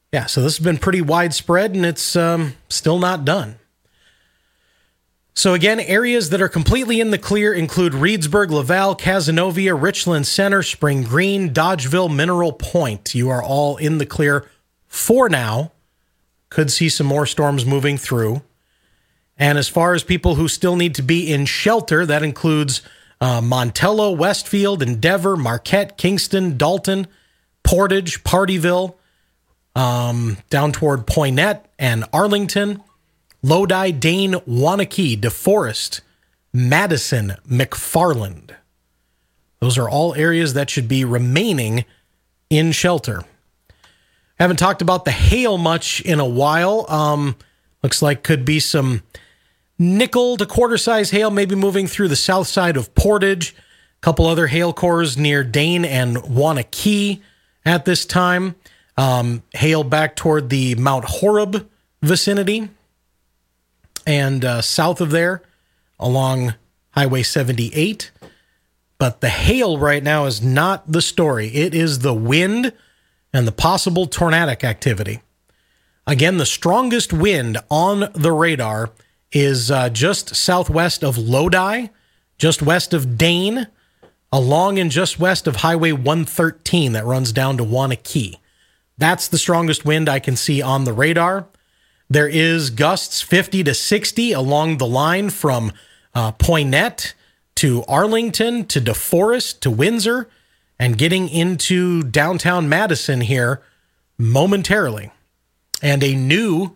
Yeah, so this has been pretty widespread, and it's still not done. So again, areas that are completely in the clear include Reedsburg, Laval, Cazenovia, Richland Center, Spring Green, Dodgeville, Mineral Point. You are all in the clear for now. Could see some more storms moving through. And as far as people who still need to be in shelter, that includes Montello, Westfield, Endeavor, Marquette, Kingston, Dalton, Portage, Partyville, down toward Poynette and Arlington, Lodi, Dane, Waunakee, DeForest, Madison, McFarland. Those are all areas that should be remaining in shelter. Haven't talked about the hail much in a while. Looks like could be some nickel to quarter-size hail maybe moving through the south side of Portage. A couple other hail cores near Dane and Waunakee at this time. Hail back toward the Mount Horeb vicinity. And south of there, along Highway 78. But the hail right now is not the story. It is the wind and the possible tornadic activity. Again, the strongest wind on the radar is just southwest of Lodi, just west of Dane, along and just west of Highway 113 that runs down to Waunakee. That's the strongest wind I can see on the radar. There is gusts 50 to 60 along the line from Poynette to Arlington to DeForest to Windsor and getting into downtown Madison here momentarily. And a new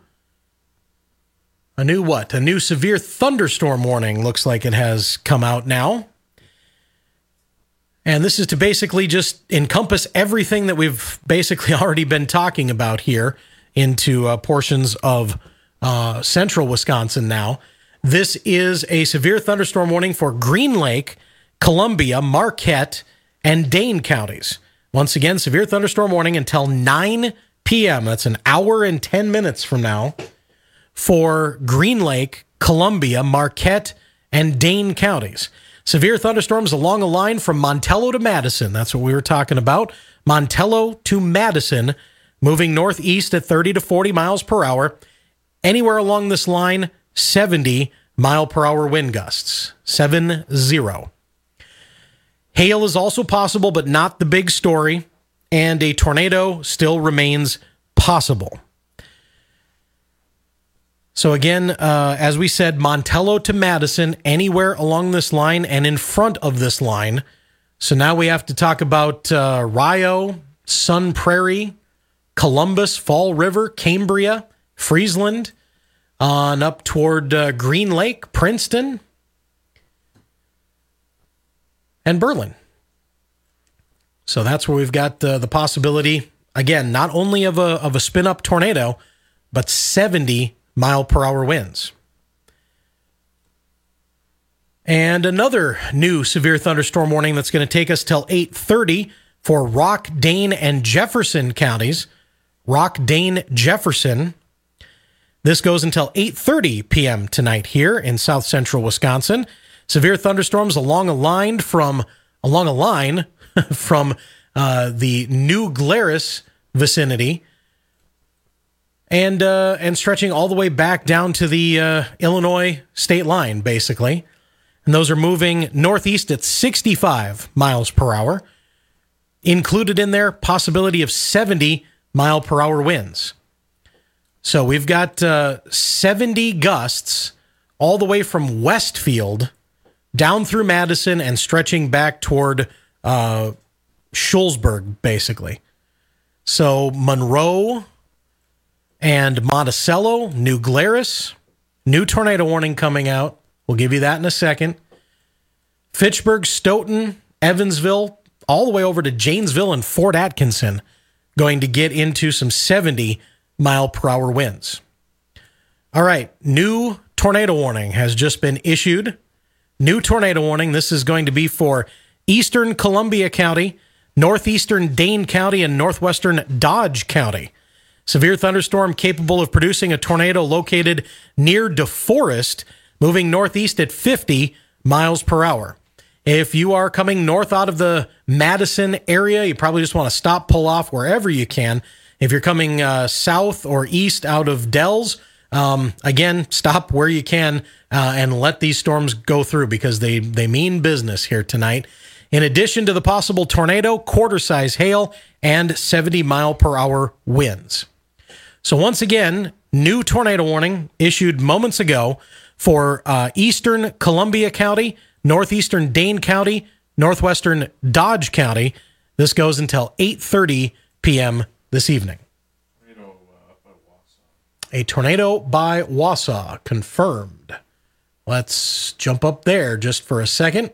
severe thunderstorm warning looks like it has come out now. And this is to basically just encompass everything that we've basically already been talking about here into portions of central Wisconsin now. This is a severe thunderstorm warning for Green Lake, Columbia, Marquette, and Dane counties. Once again, severe thunderstorm warning until 9 p.m. That's an hour and 10 minutes from now for Green Lake, Columbia, Marquette, and Dane counties. Severe thunderstorms along a line from Montello to Madison. That's what we were talking about. Montello to Madison, moving northeast at 30 to 40 miles per hour. Anywhere along this line, 70 mile per hour wind gusts. 7-0. Hail is also possible, but not the big story. And a tornado still remains possible. So again, as we said, Montello to Madison, anywhere along this line and in front of this line. So now we have to talk about Rio, Sun Prairie, Columbus, Fall River, Cambria, Friesland, on up toward Green Lake, Princeton, and Berlin. So that's where we've got the possibility, again, not only of a spin-up tornado, but 70 mile per hour winds. And another new severe thunderstorm warning that's going to take us till 8:30 for Rock, Dane, and Jefferson counties. Rock, Dane, Jefferson. This goes until 8:30 p.m. tonight here in south central Wisconsin. Severe thunderstorms along a line from the New Glarus vicinity and stretching all the way back down to the Illinois state line, basically. And those are moving northeast at 65 miles per hour. Included in there, possibility of 70 mile per hour winds. So we've got 70 gusts all the way from Westfield down through Madison and stretching back toward Schulzburg, basically. So Monroe and Monticello, New Glarus, new tornado warning coming out. We'll give you that in a second. Fitchburg, Stoughton, Evansville, all the way over to Janesville and Fort Atkinson, going to get into some 70 mile per hour winds. All right, new tornado warning has just been issued. New tornado warning. This is going to be for eastern Columbia County, northeastern Dane County, and northwestern Dodge County. Severe thunderstorm capable of producing a tornado located near DeForest, moving northeast at 50 miles per hour. If you are coming north out of the Madison area, you probably just want to stop, pull off wherever you can. If you're coming south or east out of Dells, again, stop where you can and let these storms go through because they mean business here tonight. In addition to the possible tornado, quarter-size hail, and 70-mile-per-hour winds. So once again, new tornado warning issued moments ago for eastern Columbia County, northeastern Dane County, northwestern Dodge County. This goes until 8:30 p.m. this evening. A tornado by Wausau confirmed. Let's jump up there just for a second.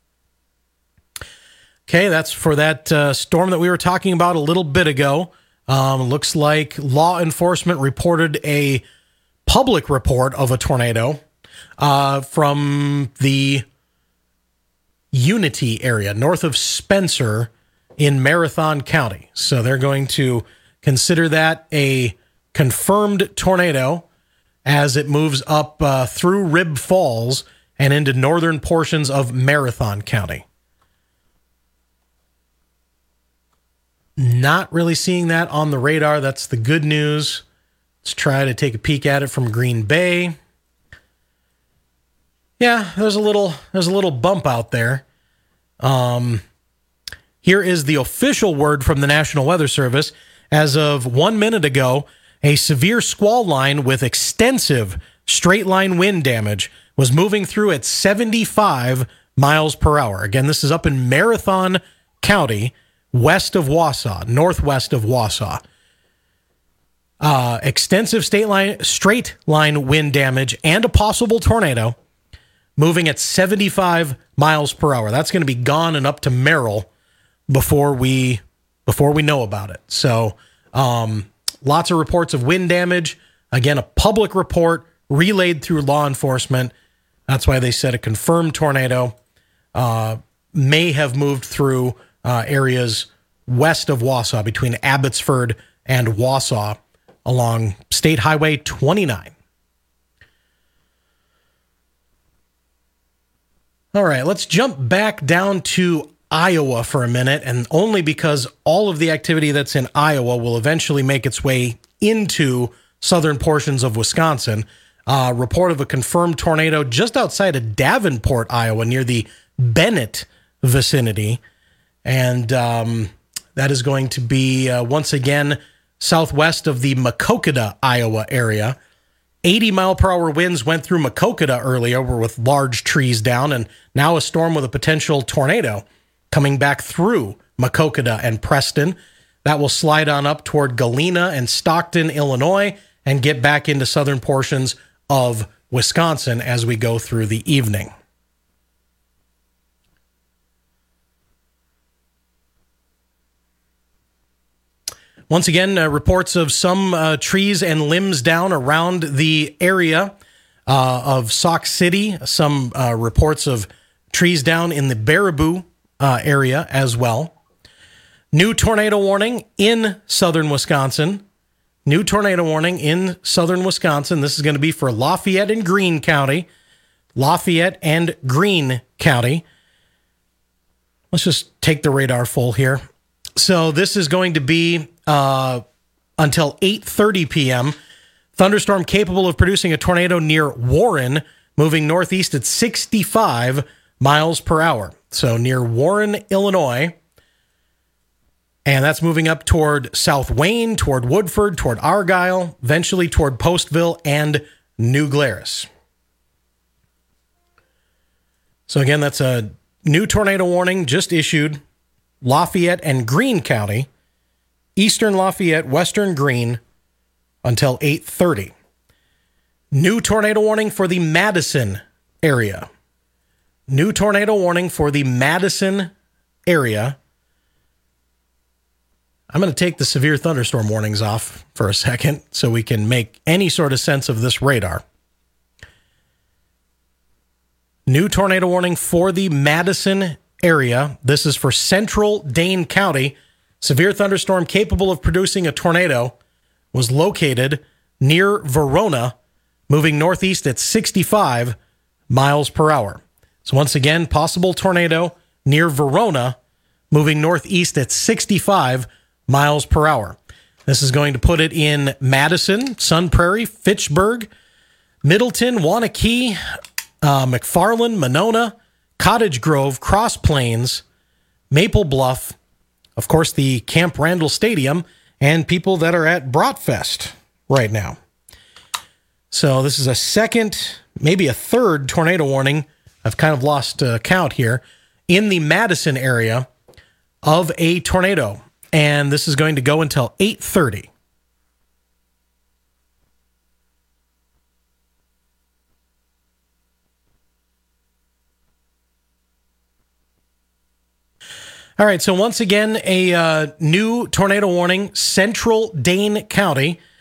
Okay, that's for that storm that we were talking about a little bit ago. Looks like law enforcement reported a public report of a tornado from the Unity area, north of Spencer in Marathon County. So they're going to consider that a confirmed tornado as it moves up through Rib Falls and into northern portions of Marathon County. Not really seeing that on the radar. That's the good news. Let's try to take a peek at it from Green Bay. Yeah, there's a little bump out there. Here is the official word from the National Weather Service. As of 1 minute ago, a severe squall line with extensive straight line wind damage was moving through at 75 miles per hour. Again, this is up in Marathon County, west of Wausau, northwest of Wausau. Extensive straight line wind damage and a possible tornado moving at 75 miles per hour. That's going to be gone and up to Merrill before we know about it. So lots of reports of wind damage. Again, a public report relayed through law enforcement. That's why they said a confirmed tornado may have moved through areas west of Wausau, between Abbotsford and Wausau, along State Highway 29. All right, let's jump back down to Iowa for a minute, and only because all of the activity that's in Iowa will eventually make its way into southern portions of Wisconsin. Report of a confirmed tornado just outside of Davenport, Iowa, near the Bennett vicinity. And that is going to be, once again, southwest of the Maquoketa, Iowa area. 80-mile-per-hour winds went through Maquoketa earlier with large trees down, and now a storm with a potential tornado coming back through Maquoketa and Preston. That will slide on up toward Galena and Stockton, Illinois, and get back into southern portions of Wisconsin as we go through the evening. Once again, reports of some trees and limbs down around the area of Sauk City. Some reports of trees down in the Baraboo area as well. New tornado warning in southern Wisconsin. New tornado warning in southern Wisconsin. This is going to be for Lafayette and Greene County. Lafayette and Greene County. Let's just take the radar full here. So this is going to be until 8:30 p.m. Thunderstorm capable of producing a tornado near Warren, moving northeast at 65 miles per hour. So near Warren, Illinois. And that's moving up toward South Wayne, toward Woodford, toward Argyle, eventually toward Postville and New Glarus. So again, that's a new tornado warning just issued. Lafayette and Greene County, eastern Lafayette, western Greene, until 8:30. New tornado warning for the Madison area. New tornado warning for the Madison area. I'm going to take the severe thunderstorm warnings off for a second so we can make any sort of sense of this radar. New tornado warning for the Madison area. This is for central Dane County. Severe thunderstorm capable of producing a tornado was located near Verona, moving northeast at 65 miles per hour. So once again, possible tornado near Verona, moving northeast at 65 miles per hour. This is going to put it in Madison, Sun Prairie, Fitchburg, Middleton, Waunakee, McFarland, Monona, Cottage Grove, Cross Plains, Maple Bluff, of course, the Camp Randall Stadium, and people that are at Bratfest right now. So this is a second, maybe a third tornado warning. I've kind of lost count here in the Madison area of a tornado. And this is going to go until 8:30. All right, so once again, a new tornado warning, Central Dane County.